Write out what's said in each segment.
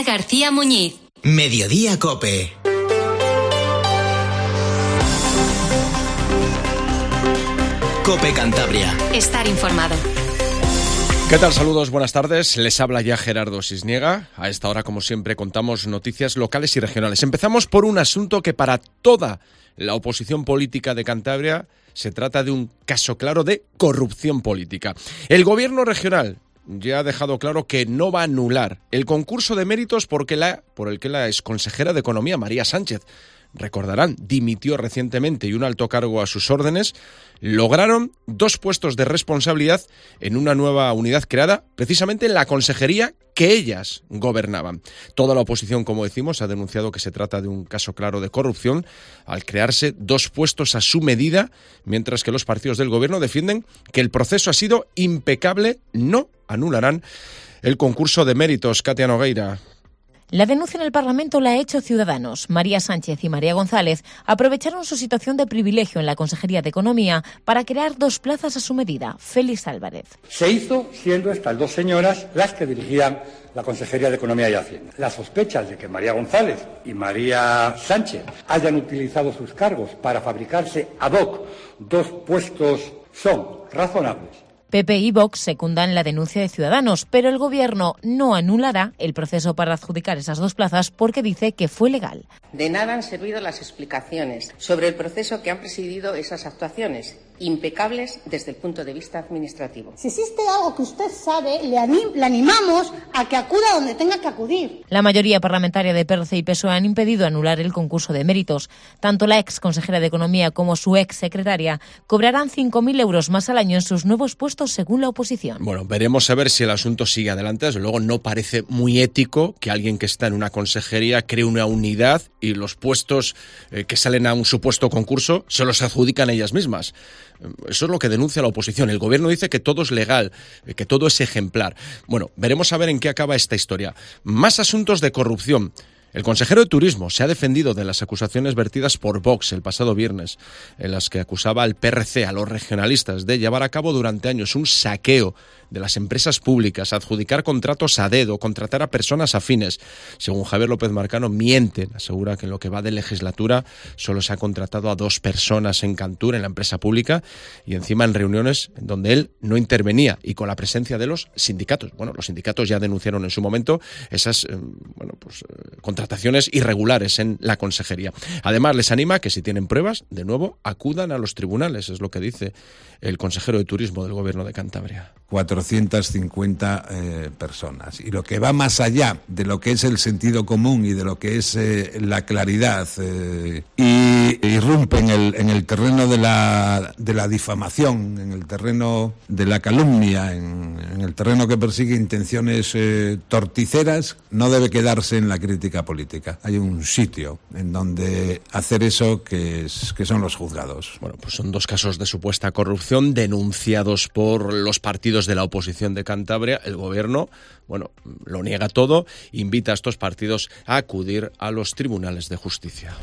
García Muñiz. Mediodía COPE. COPE Cantabria. Estar informado. ¿Qué tal? Saludos, buenas tardes. Les habla ya Gerardo Sisniega. A esta hora, como siempre, contamos noticias locales y regionales. Empezamos por un asunto que para toda la oposición política de Cantabria se trata de un caso claro de corrupción política. El gobierno regional ya ha dejado claro que no va a anular el concurso de méritos por el que la exconsejera de Economía, María Sánchez, recordarán, dimitió recientemente y un alto cargo a sus órdenes, lograron 2 puestos de responsabilidad en una nueva unidad creada precisamente en la consejería que ellas gobernaban. Toda la oposición, como decimos, ha denunciado que se trata de un caso claro de corrupción al crearse 2 puestos a su medida, mientras que los partidos del gobierno defienden que el proceso ha sido impecable, no anularán el concurso de méritos. Katia Nogueira. La denuncia en el Parlamento la ha hecho Ciudadanos. María Sánchez y María González aprovecharon su situación de privilegio en la Consejería de Economía para crear 2 plazas a su medida. Félix Álvarez. Se hizo siendo estas 2 señoras las que dirigían la Consejería de Economía y Hacienda. Las sospechas de que María González y María Sánchez hayan utilizado sus cargos para fabricarse ad hoc 2 puestos son razonables. PP y Vox secundan la denuncia de Ciudadanos, pero el Gobierno no anulará el proceso para adjudicar esas 2 plazas porque dice que fue legal. De nada han servido las explicaciones sobre el proceso que han presidido esas actuaciones, impecables desde el punto de vista administrativo. Si existe algo que usted sabe, le animamos a que acuda donde tenga que acudir. La mayoría parlamentaria de PRC y PSOE han impedido anular el concurso de méritos. Tanto la ex consejera de Economía como su ex secretaria cobrarán 5.000 euros más al año en sus nuevos puestos según la oposición. Bueno, veremos a ver si el asunto sigue adelante. Desde luego no parece muy ético que alguien que está en una consejería cree una unidad y los puestos que salen a un supuesto concurso se los adjudican ellas mismas. Eso es lo que denuncia la oposición. El gobierno dice que todo es legal, que todo es ejemplar. Bueno, veremos a ver en qué acaba esta historia. Más asuntos de corrupción. El consejero de Turismo se ha defendido de las acusaciones vertidas por Vox el pasado viernes, en las que acusaba al PRC, a los regionalistas, de llevar a cabo durante años un saqueo de las empresas públicas, adjudicar contratos a dedo, contratar a personas afines. Según Javier López Marcano, mienten. Asegura que en lo que va de legislatura solo se ha contratado a 2 personas en Cantur, en la empresa pública, y encima en reuniones en donde él no intervenía y con la presencia de los sindicatos. Bueno, los sindicatos ya denunciaron en su momento esas contrataciones irregulares en la consejería. Además, les anima que si tienen pruebas, de nuevo, acudan a los tribunales, es lo que dice el consejero de Turismo del Gobierno de Cantabria. 450 personas. Y lo que va más allá de lo que es el sentido común y de lo que es la claridad y irrumpe en el terreno de la difamación, en el terreno de la calumnia, en el terreno que persigue intenciones torticeras, no debe quedarse en la crítica política. Hay un sitio en donde hacer eso que son los juzgados. Bueno, pues son 2 casos de supuesta corrupción denunciados por los partidos de la oposición de Cantabria. El gobierno, bueno, lo niega todo, invita a estos partidos a acudir a los tribunales de justicia.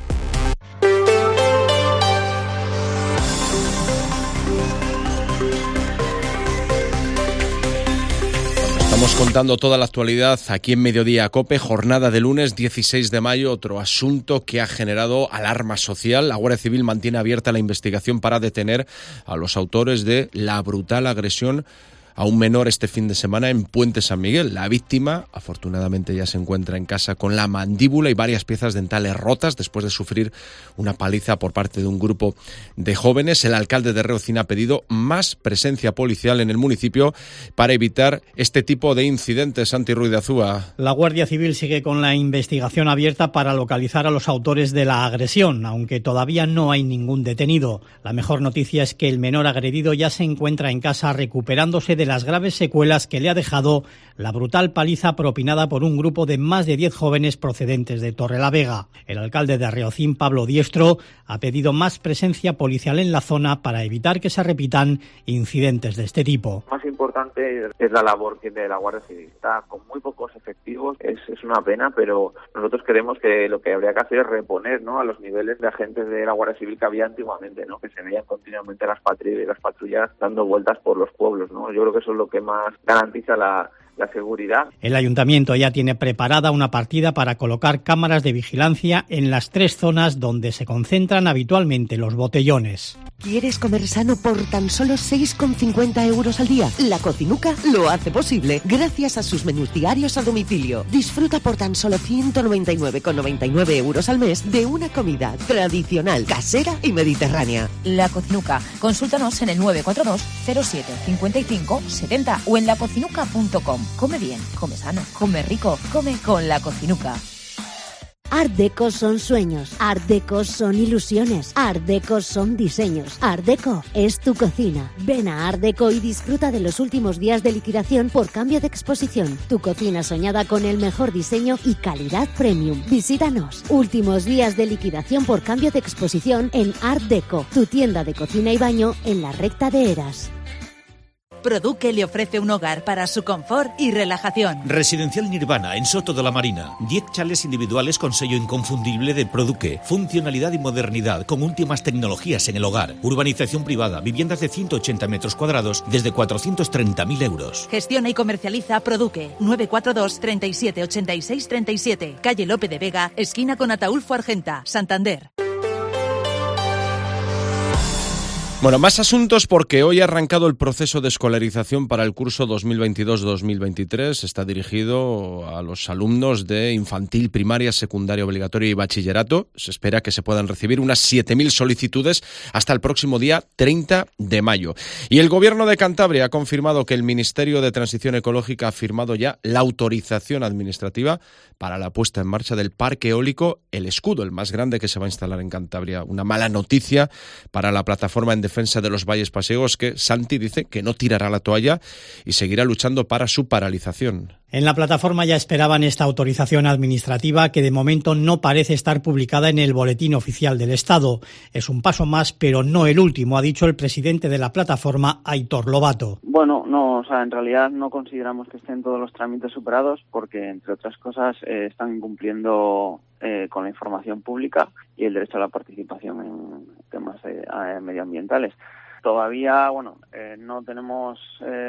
Estamos contando toda la actualidad aquí en Mediodía COPE, jornada de lunes 16 de mayo, otro asunto que ha generado alarma social. La Guardia Civil mantiene abierta la investigación para detener a los autores de la brutal agresión a un menor este fin de semana en Puente San Miguel. La víctima, afortunadamente, ya se encuentra en casa con la mandíbula y varias piezas dentales rotas después de sufrir una paliza por parte de un grupo de jóvenes. El alcalde de Reocín ha pedido más presencia policial en el municipio para evitar este tipo de incidentes. Santi Ruiz de Azúa. La Guardia Civil sigue con la investigación abierta para localizar a los autores de la agresión, aunque todavía no hay ningún detenido. La mejor noticia es que el menor agredido ya se encuentra en casa recuperándose de las graves secuelas que le ha dejado la brutal paliza propinada por un grupo de más de 10 jóvenes procedentes de Torrelavega. El alcalde de Reocín, Pablo Diestro, ha pedido más presencia policial en la zona para evitar que se repitan incidentes de este tipo. Más importante es la labor que de la Guardia Civil. Está con muy pocos efectivos, es una pena, pero nosotros creemos que lo que habría que hacer es reponer, ¿no?, a los niveles de agentes de la Guardia Civil que había antiguamente, ¿no?, que se veían continuamente las patrullas dando vueltas por los pueblos, ¿no? Yo creo que eso es lo que más garantiza la la seguridad. El ayuntamiento ya tiene preparada una partida para colocar cámaras de vigilancia en las 3 zonas donde se concentran habitualmente los botellones. ¿Quieres comer sano por tan solo 6,50 euros al día? La Cocinuca lo hace posible gracias a sus menús diarios a domicilio. Disfruta por tan solo 199,99 euros al mes de una comida tradicional, casera y mediterránea. La Cocinuca. Consúltanos en el 942 07 55 70 o en lacocinuca.com. Come bien, come sano, come rico, come con La Cocinuca. Art Deco son sueños, Art Deco son ilusiones, Art Deco son diseños. Art Deco es tu cocina. Ven a Art Deco y disfruta de los últimos días de liquidación por cambio de exposición. Tu cocina soñada con el mejor diseño y calidad premium. Visítanos. Últimos días de liquidación por cambio de exposición en Art Deco, tu tienda de cocina y baño en la recta de Eras. Produque le ofrece un hogar para su confort y relajación. Residencial Nirvana, en Soto de la Marina. 10 chalets individuales con sello inconfundible de Produque. Funcionalidad y modernidad con últimas tecnologías en el hogar. Urbanización privada, viviendas de 180 metros cuadrados desde 430.000 euros. Gestiona y comercializa Produque. 942 37 86 37. Calle Lope de Vega, esquina con Ataúlfo Argenta, Santander. Bueno, más asuntos porque hoy ha arrancado el proceso de escolarización para el curso 2022-2023. Está dirigido a los alumnos de infantil, primaria, secundaria obligatoria y bachillerato. Se espera que se puedan recibir unas 7.000 solicitudes hasta el próximo día 30 de mayo. Y el Gobierno de Cantabria ha confirmado que el Ministerio de Transición Ecológica ha firmado ya la autorización administrativa para la puesta en marcha del parque eólico El Escudo, el más grande que se va a instalar en Cantabria. Una mala noticia para la plataforma en defensa de los valles pasiegos, que Santi dice que no tirará la toalla y seguirá luchando para su paralización. En la plataforma ya esperaban esta autorización administrativa, que de momento no parece estar publicada en el Boletín Oficial del Estado. Es un paso más, pero no el último, ha dicho el presidente de la plataforma, Aitor Lobato. Bueno, no, en realidad no consideramos que estén todos los trámites superados porque, entre otras cosas, están incumpliendo con la información pública y el derecho a la participación en temas medioambientales. Todavía, no tenemos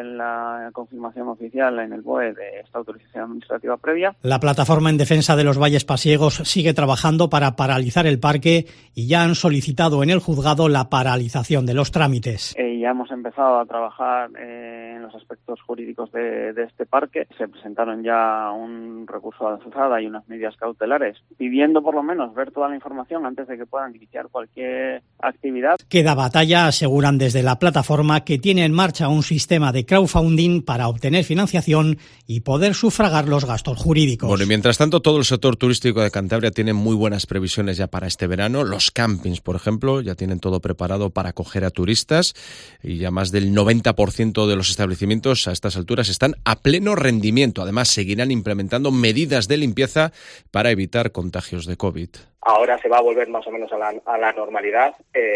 la confirmación oficial en el BOE de esta autorización administrativa previa. La plataforma en defensa de los valles pasiegos sigue trabajando para paralizar el parque y ya han solicitado en el juzgado la paralización de los trámites. Ya hemos empezado a trabajar en los aspectos jurídicos de este parque. Se presentaron ya un recurso de alzada y unas medidas cautelares, pidiendo por lo menos ver toda la información antes de que puedan iniciar cualquier actividad. Queda batalla, aseguran desde la plataforma, que tiene en marcha un sistema de crowdfunding para obtener financiación y poder sufragar los gastos jurídicos. Bueno, y mientras tanto, todo el sector turístico de Cantabria tiene muy buenas previsiones ya para este verano. Los campings, por ejemplo, ya tienen todo preparado para acoger a turistas y ya más del 90% de los establecimientos a estas alturas están a pleno rendimiento. Además, seguirán implementando medidas de limpieza para evitar contagios de COVID. Ahora se va a volver más o menos a la normalidad.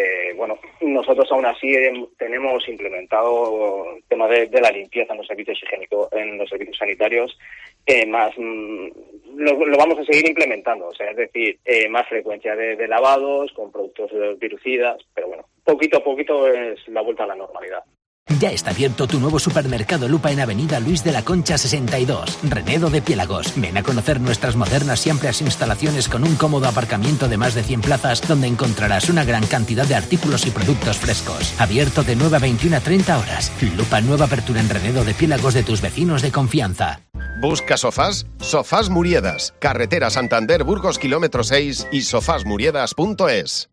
Nosotros aún así tenemos implementado el tema de la limpieza en los servicios higiénicos, en los servicios sanitarios. Lo vamos a seguir implementando, es decir, más frecuencia de lavados con productos virucidas, pero poquito a poquito es la vuelta a la normalidad. Ya está abierto tu nuevo supermercado Lupa en Avenida Luis de la Concha 62, Renedo de Piélagos. Ven a conocer nuestras modernas y amplias instalaciones con un cómodo aparcamiento de más de 100 plazas, donde encontrarás una gran cantidad de artículos y productos frescos. Abierto de 9 a 21 a 30 horas. Lupa, nueva apertura en Renedo de Piélagos de tus vecinos de confianza. ¿Busca sofás? Sofás Muriedas. Carretera Santander, Burgos, kilómetro 6 y sofasmuriedas.es.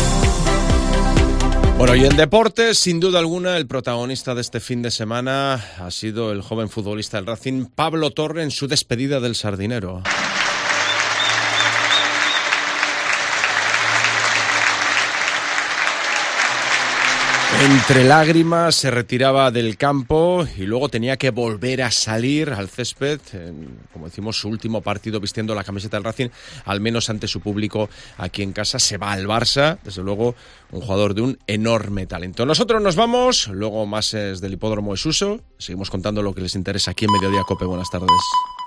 Bueno, y en deportes, sin duda alguna, el protagonista de este fin de semana ha sido el joven futbolista del Racing, Pablo Torre, en su despedida del Sardinero. Entre lágrimas se retiraba del campo y luego tenía que volver a salir al césped, como decimos, su último partido vistiendo la camiseta del Racing, al menos ante su público aquí en casa. Se va al Barça, desde luego un jugador de un enorme talento. Nosotros nos vamos, luego más del Hipódromo de Suso. Seguimos contando lo que les interesa aquí en Mediodía Cope. Buenas tardes.